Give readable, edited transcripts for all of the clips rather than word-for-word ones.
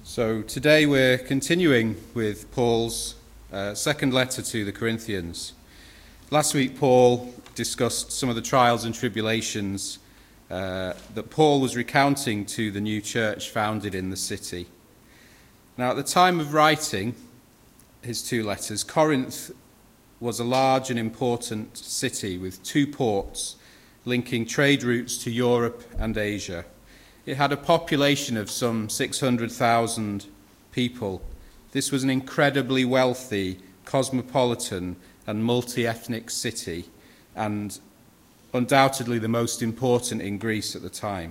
So today we're continuing with Paul's second letter to the Corinthians. Last week Paul discussed some of the trials and tribulations that Paul was recounting to the new church founded in the city. Now at the time of writing his two letters, Corinth was a large and important city with two ports linking trade routes to Europe and Asia. It had a population of some 600,000 people. This was an incredibly wealthy, cosmopolitan and multi-ethnic city, and undoubtedly the most important in Greece at the time.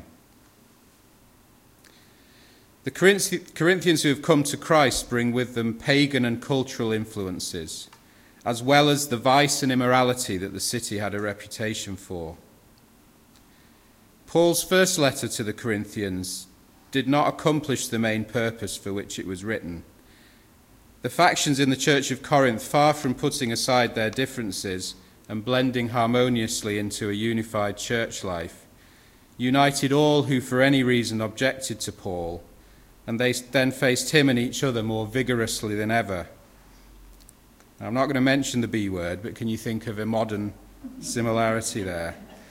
The Corinthians who have come to Christ bring with them pagan and cultural influences, as well as the vice and immorality that the city had a reputation for. Paul's first letter to the Corinthians did not accomplish the main purpose for which it was written. The factions in the church of Corinth, far from putting aside their differences and blending harmoniously into a unified church life, united all who for any reason objected to Paul, and they then faced him and each other more vigorously than ever. Now, I'm not going to mention the B word, but can you think of a modern similarity there?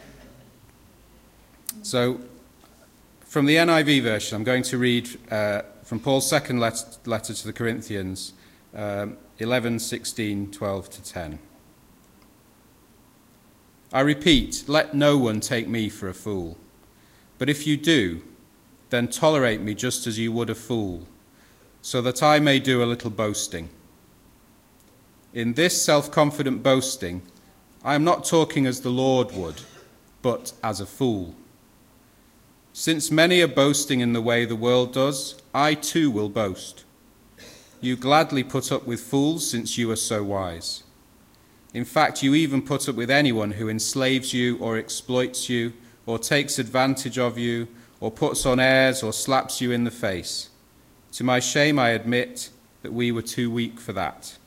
So, from the NIV version, I'm going to read from Paul's second letter to the Corinthians, 11, 16, 12 to 10. I repeat, let no one take me for a fool. But if you do, then tolerate me just as you would a fool, so that I may do a little boasting. In this self-confident boasting, I am not talking as the Lord would, but as a fool. Since many are boasting in the way the world does, I too will boast. You gladly put up with fools since you are so wise. In fact, you even put up with anyone who enslaves you or exploits you or takes advantage of you or puts on airs or slaps you in the face. To my shame, I admit that we were too weak for that.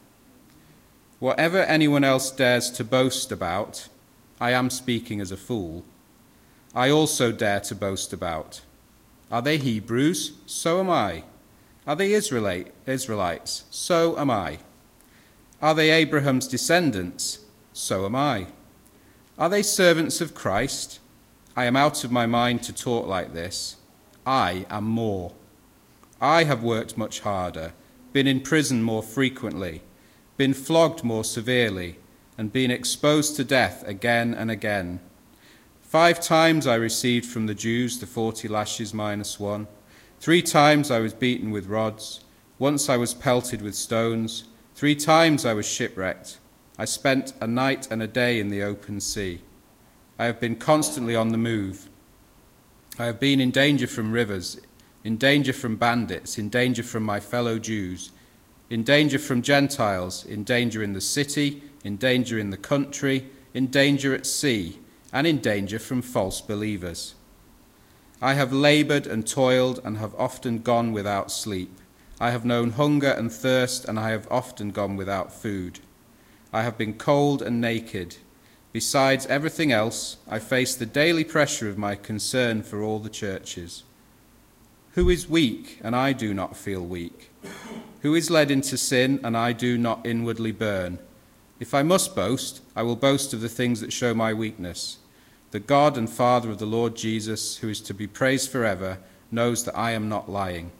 Whatever anyone else dares to boast about, I am speaking as a fool. I also dare to boast about. Are they Hebrews? So am I. Are they Israelites? So am I. Are they Abraham's descendants? So am I. Are they servants of Christ? I am out of my mind to talk like this. I am more. I have worked much harder, been in prison more frequently, been flogged more severely, and been exposed to death again and again. 5 times I received from the Jews the 40 lashes minus 1. 3 times I was beaten with rods. Once I was pelted with stones. 3 times I was shipwrecked. I spent a night and a day in the open sea. I have been constantly on the move. I have been in danger from rivers, in danger from bandits, in danger from my fellow Jews, in danger from Gentiles, in danger in the city, in danger in the country, in danger at sea, and in danger from false believers. I have labored and toiled and have often gone without sleep. I have known hunger and thirst, and I have often gone without food. I have been cold and naked. Besides everything else, I face the daily pressure of my concern for all the churches. Who is weak, and I do not feel weak? Who is led into sin, and I do not inwardly burn? If I must boast, I will boast of the things that show my weakness. The God and Father of the Lord Jesus, who is to be praised forever, knows that I am not lying.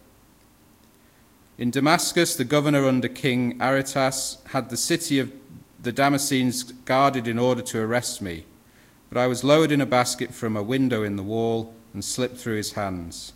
In Damascus, the governor under King Aretas had the city of the Damascenes guarded in order to arrest me, but I was lowered in a basket from a window in the wall and slipped through his hands.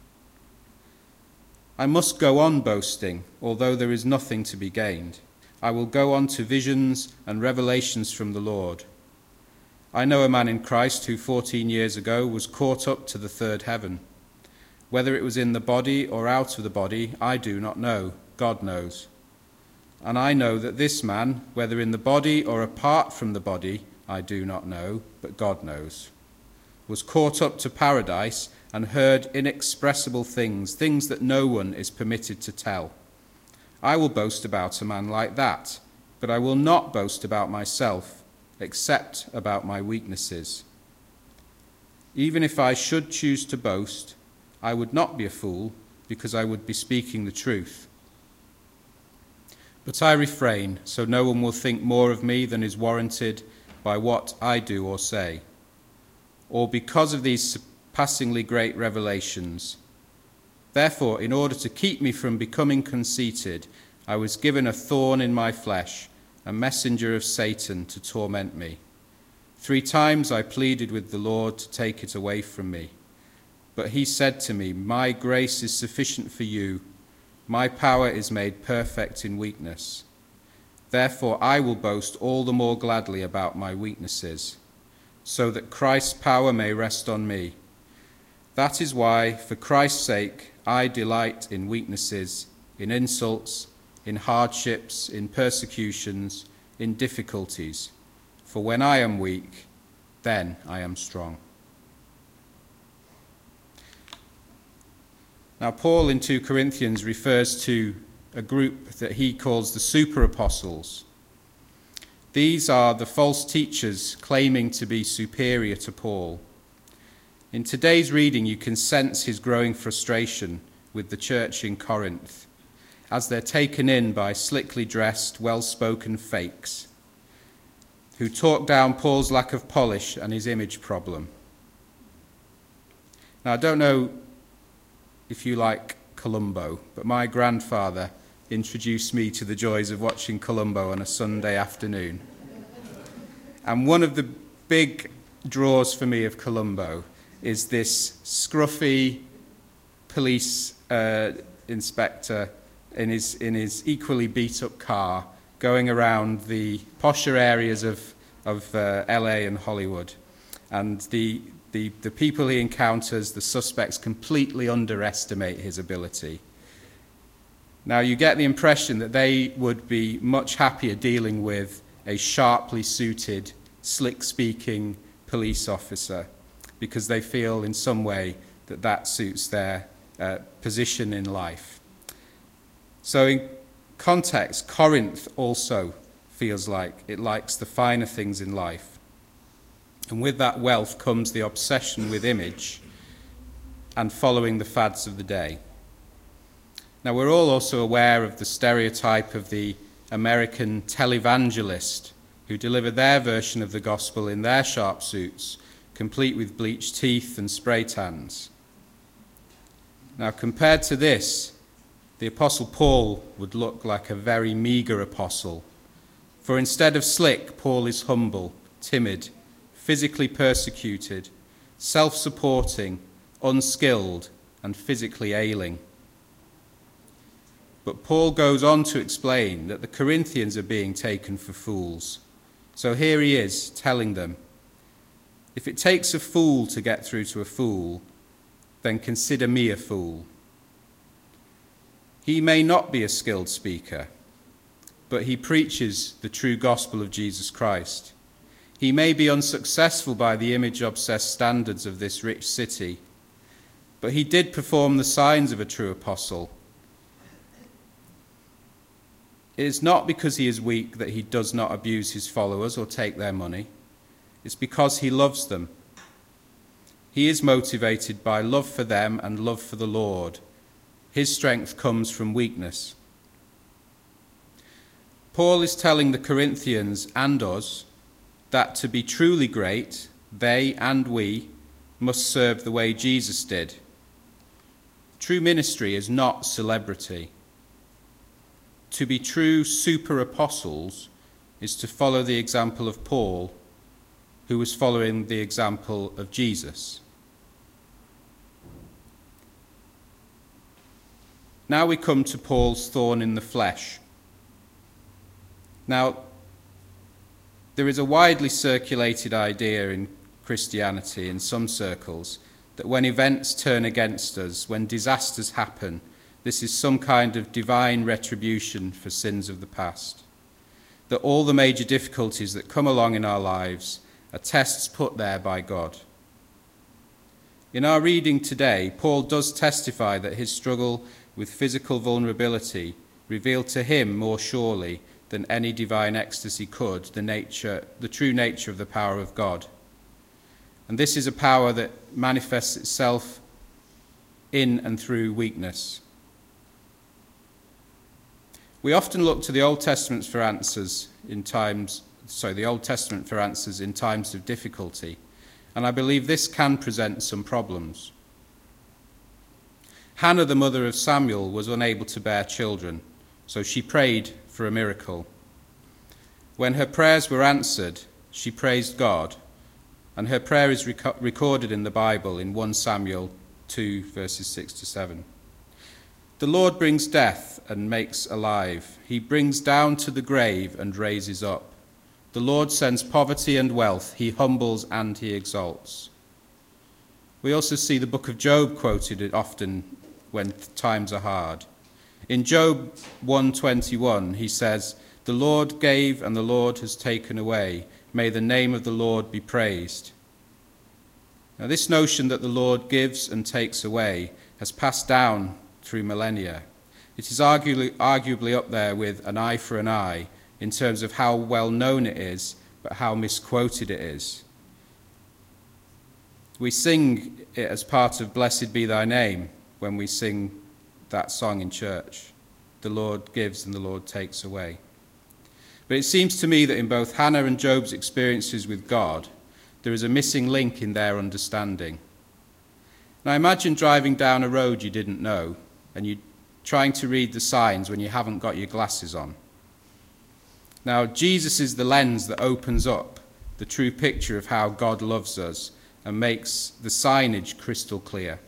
I must go on boasting, although there is nothing to be gained. I will go on to visions and revelations from the Lord. I know a man in Christ who 14 years ago was caught up to the third heaven. Whether it was in the body or out of the body, I do not know. God knows. And I know that this man, whether in the body or apart from the body, I do not know, but God knows, was caught up to paradise and heard inexpressible things, things that no one is permitted to tell. I will boast about a man like that, but I will not boast about myself, except about my weaknesses. Even if I should choose to boast, I would not be a fool, because I would be speaking the truth. But I refrain, so no one will think more of me than is warranted by what I do or say, or because of these surpassingly great revelations. Therefore, in order to keep me from becoming conceited, I was given a thorn in my flesh, a messenger of Satan to torment me. 3 times I pleaded with the Lord to take it away from me. But he said to me, "My grace is sufficient for you. My power is made perfect in weakness. Therefore I will boast all the more gladly about my weaknesses, so that Christ's power may rest on me. That is why, for Christ's sake, I delight in weaknesses, in insults, in hardships, in persecutions, in difficulties. For when I am weak, then I am strong." Now, Paul in 2 Corinthians refers to a group that he calls the super apostles. These are the false teachers claiming to be superior to Paul. In today's reading, you can sense his growing frustration with the church in Corinth as they're taken in by slickly dressed, well-spoken fakes who talk down Paul's lack of polish and his image problem. Now, I don't know if you like Columbo, but my grandfather introduced me to the joys of watching Columbo on a Sunday afternoon. And one of the big draws for me of Columbo is this scruffy police inspector in his equally beat-up car going around the posher areas of LA and Hollywood. And the people he encounters, the suspects, completely underestimate his ability. Now, you get the impression that they would be much happier dealing with a sharply suited, slick-speaking police officer because they feel in some way that suits their position in life. So in context, Corinth also feels like it likes the finer things in life. And with that wealth comes the obsession with image and following the fads of the day. Now, we're all also aware of the stereotype of the American televangelist who deliver their version of the gospel in their sharp suits, complete with bleached teeth and spray tans. Now, compared to this, the Apostle Paul would look like a very meagre apostle. For instead of slick, Paul is humble, timid, physically persecuted, self-supporting, unskilled, and physically ailing. But Paul goes on to explain that the Corinthians are being taken for fools. So here he is telling them, if it takes a fool to get through to a fool, then consider me a fool. He may not be a skilled speaker, but he preaches the true gospel of Jesus Christ. He may be unsuccessful by the image-obsessed standards of this rich city, but he did perform the signs of a true apostle. It is not because he is weak that he does not abuse his followers or take their money. It's because he loves them. He is motivated by love for them and love for the Lord. His strength comes from weakness. Paul is telling the Corinthians and us that to be truly great, they and we must serve the way Jesus did. True ministry is not celebrity. To be true super apostles is to follow the example of Paul, who was following the example of Jesus. Now we come to Paul's thorn in the flesh. Now, there is a widely circulated idea in Christianity in some circles that when events turn against us, when disasters happen, this is some kind of divine retribution for sins of the past. That all the major difficulties that come along in our lives are tests put there by God. In our reading today, Paul does testify that his struggle with physical vulnerability revealed to him more surely than any divine ecstasy could the true nature of the power of God. And this is a power that manifests itself in and through weakness. We often look to the Old Testament for answers in times of difficulty, and I believe this can present some problems. Hannah, the mother of Samuel, was unable to bear children, so she prayed for a miracle. When her prayers were answered, she praised God, and her prayer is recorded in the Bible in 1 Samuel 2, verses 6 to 7. The Lord brings death and makes alive. He brings down to the grave and raises up. The Lord sends poverty and wealth. He humbles and he exalts. We also see the book of Job quoted often when times are hard. In Job 1:21, he says, "The Lord gave and the Lord has taken away. May the name of the Lord be praised." Now, this notion that the Lord gives and takes away has passed down through millennia. It is arguably up there with an eye for an eye in terms of how well known it is, but how misquoted it is. We sing it as part of Blessed Be Thy Name when we sing that song in church. The Lord gives and the Lord takes away. But it seems to me that in both Hannah and Job's experiences with God, there is a missing link in their understanding. Now imagine driving down a road you didn't know, and you're trying to read the signs when you haven't got your glasses on. Now, Jesus is the lens that opens up the true picture of how God loves us and makes the signage crystal clear.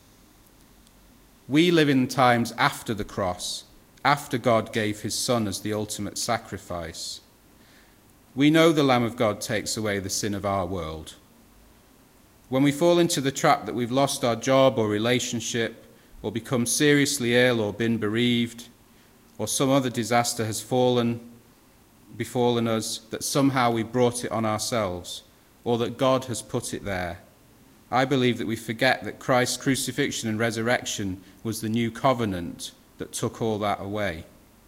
We live in times after the cross, after God gave his Son as the ultimate sacrifice. We know the Lamb of God takes away the sin of our world. When we fall into the trap that we've lost our job or relationship, or become seriously ill or been bereaved, or some other disaster has befallen us, that somehow we brought it on ourselves, or that God has put it there, I believe that we forget that Christ's crucifixion and resurrection was the new covenant that took all that away.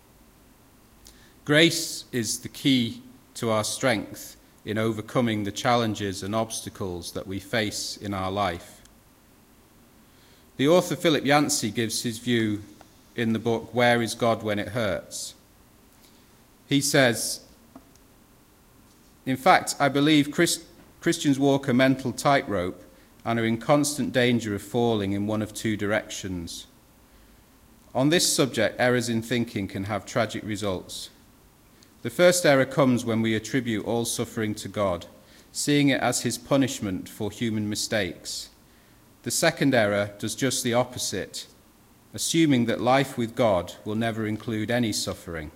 Grace is the key to our strength in overcoming the challenges and obstacles that we face in our life. The author Philip Yancey gives his view in the book Where is God When It Hurts? He says, "In fact, I believe Christians walk a mental tightrope and are in constant danger of falling in one of two directions. On this subject, errors in thinking can have tragic results. The first error comes when we attribute all suffering to God, seeing it as his punishment for human mistakes. The second error does just the opposite, assuming that life with God will never include any suffering."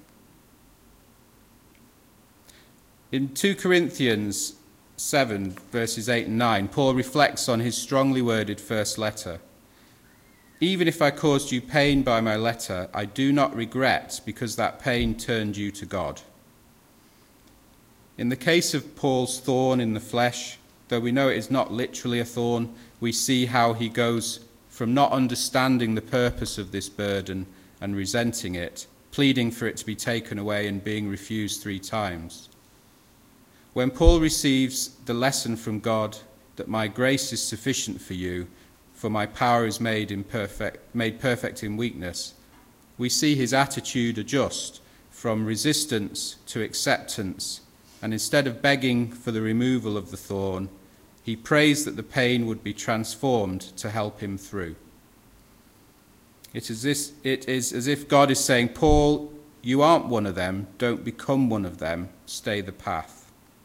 In 2 Corinthians 7, verses 8 and 9, Paul reflects on his strongly worded first letter. "Even if I caused you pain by my letter, I do not regret, because that pain turned you to God." In the case of Paul's thorn in the flesh, though we know it is not literally a thorn, we see how he goes from not understanding the purpose of this burden and resenting it, pleading for it to be taken away and being refused 3 times. When Paul receives the lesson from God that my grace is sufficient for you, for my power is made perfect in weakness, we see his attitude adjust from resistance to acceptance, and instead of begging for the removal of the thorn, he prays that the pain would be transformed to help him through. It is as if God is saying, "Paul, you aren't one of them, don't become one of them, stay the path."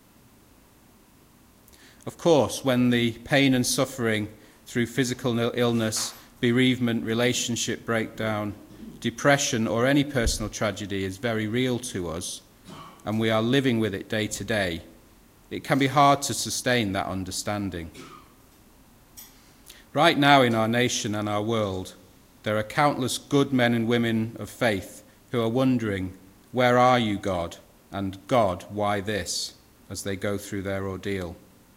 Of course, when the pain and suffering through physical illness, bereavement, relationship breakdown, depression, or any personal tragedy is very real to us, and we are living with it day to day, it can be hard to sustain that understanding. Right now in our nation and our world, there are countless good men and women of faith who are wondering, "Where are you, God?" and "God, why this?" as they go through their ordeal.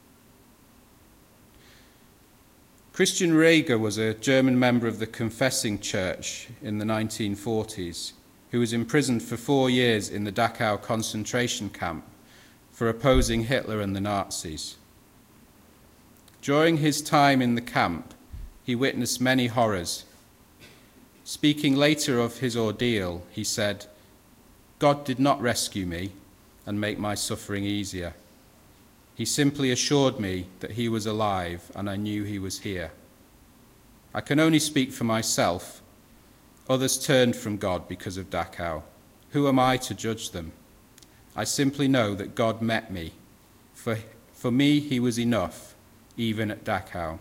Christian Reger was a German member of the Confessing Church in the 1940s, who was imprisoned for 4 years in the Dachau concentration camp for opposing Hitler and the Nazis. During his time in the camp, he witnessed many horrors. Speaking later of his ordeal, he said, "God did not rescue me and make my suffering easier. He simply assured me that he was alive and I knew he was here. I can only speak for myself. Others turned from God because of Dachau. Who am I to judge them? I simply know that God met me. For me, he was enough, even at Dachau."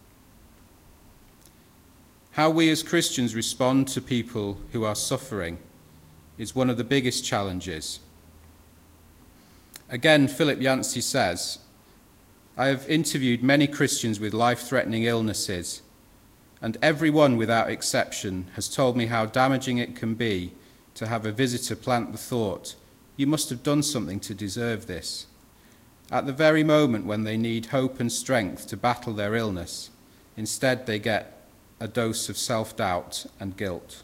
How we as Christians respond to people who are suffering is one of the biggest challenges. Again, Philip Yancey says, "I have interviewed many Christians with life-threatening illnesses, and everyone without exception has told me how damaging it can be to have a visitor plant the thought, 'You must have done something to deserve this,' at the very moment when they need hope and strength to battle their illness. Instead, they get a dose of self-doubt and guilt."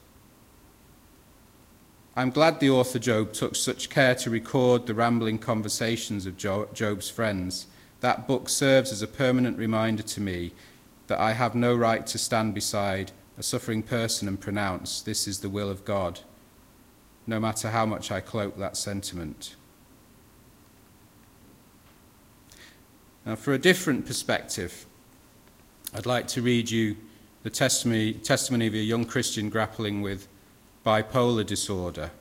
I'm glad the author Job took such care to record the rambling conversations of Job's friends. That book serves as a permanent reminder to me that I have no right to stand beside a suffering person and pronounce, "This is the will of God," no matter how much I cloak that sentiment. Now, for a different perspective, I'd like to read you the testimony of a young Christian grappling with bipolar disorder.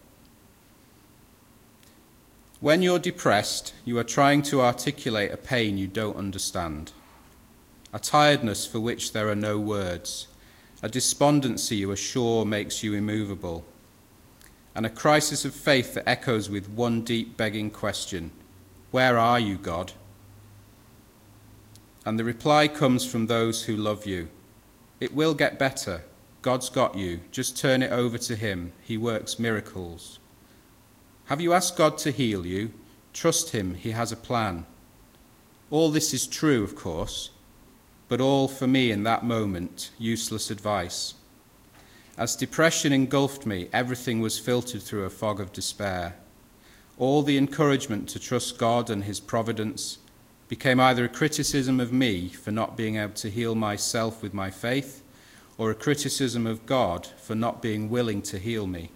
When you're depressed, you are trying to articulate a pain you don't understand, a tiredness for which there are no words, a despondency you are sure makes you immovable, and a crisis of faith that echoes with one deep begging question, "Where are you, God?" And the reply comes from those who love you. "It will get better. God's got you. Just turn it over to him. He works miracles." Have you asked God to heal you? Trust him. He has a plan. All this is true, of course, but all for me in that moment, useless advice. As depression engulfed me, everything was filtered through a fog of despair. All the encouragement to trust God and his providence became either a criticism of me for not being able to heal myself with my faith, or a criticism of God for not being willing to heal me.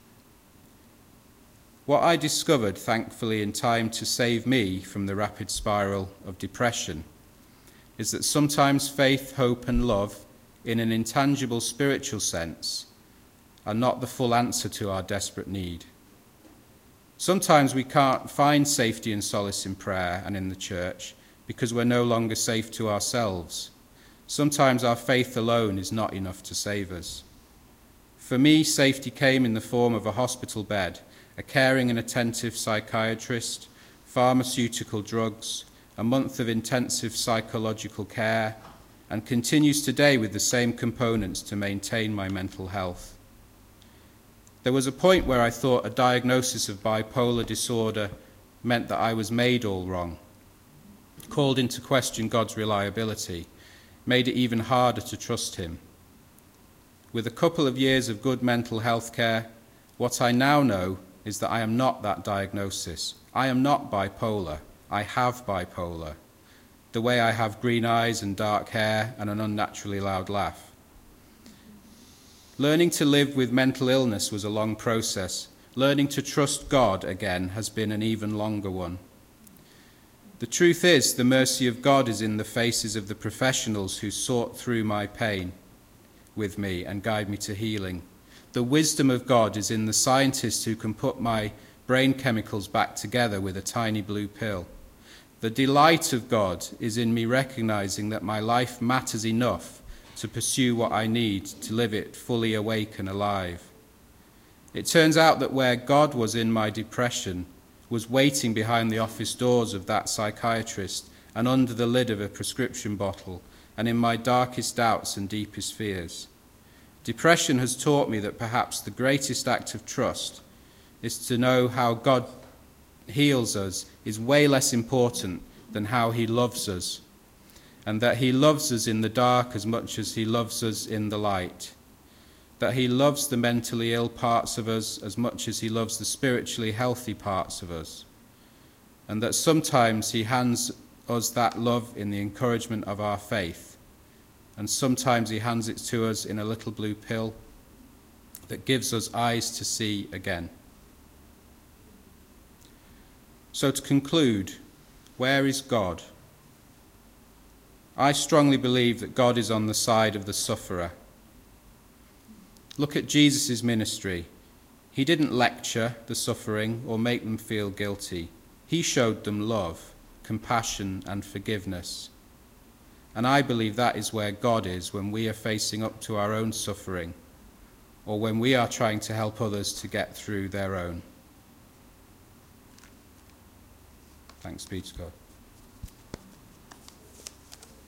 What I discovered, thankfully in time to save me from the rapid spiral of depression, is that sometimes faith, hope and love, in an intangible spiritual sense, are not the full answer to our desperate need. Sometimes we can't find safety and solace in prayer and in the church because we're no longer safe to ourselves. Sometimes our faith alone is not enough to save us. For me, safety came in the form of a hospital bed, a caring and attentive psychiatrist, pharmaceutical drugs, a month of intensive psychological care, and continues today with the same components to maintain my mental health. There was a point where I thought a diagnosis of bipolar disorder meant that I was made all wrong, called into question God's reliability, made it even harder to trust him. With a couple of years of good mental health care, what I now know is that I am not that diagnosis. I am not bipolar. I have bipolar, the way I have green eyes and dark hair and an unnaturally loud laugh. Learning to live with mental illness was a long process. Learning to trust God again has been an even longer one. The truth is, the mercy of God is in the faces of the professionals who sort through my pain with me and guide me to healing. The wisdom of God is in the scientists who can put my brain chemicals back together with a tiny blue pill. The delight of God is in me recognizing that my life matters enough to pursue what I need to live it fully awake and alive. It turns out that where God was in my depression was waiting behind the office doors of that psychiatrist and under the lid of a prescription bottle and in my darkest doubts and deepest fears. Depression has taught me that perhaps the greatest act of trust is to know how God heals us is way less important than how he loves us, and that he loves us in the dark as much as he loves us in the light, that he loves the mentally ill parts of us as much as he loves the spiritually healthy parts of us, and that sometimes he hands us that love in the encouragement of our faith, and sometimes he hands it to us in a little blue pill that gives us eyes to see again. So to conclude, where is God? I strongly believe that God is on the side of the sufferer. Look at Jesus' ministry. He didn't lecture the suffering or make them feel guilty. He showed them love, compassion, and forgiveness. And I believe that is where God is when we are facing up to our own suffering, or when we are trying to help others to get through their own. Thanks be to God.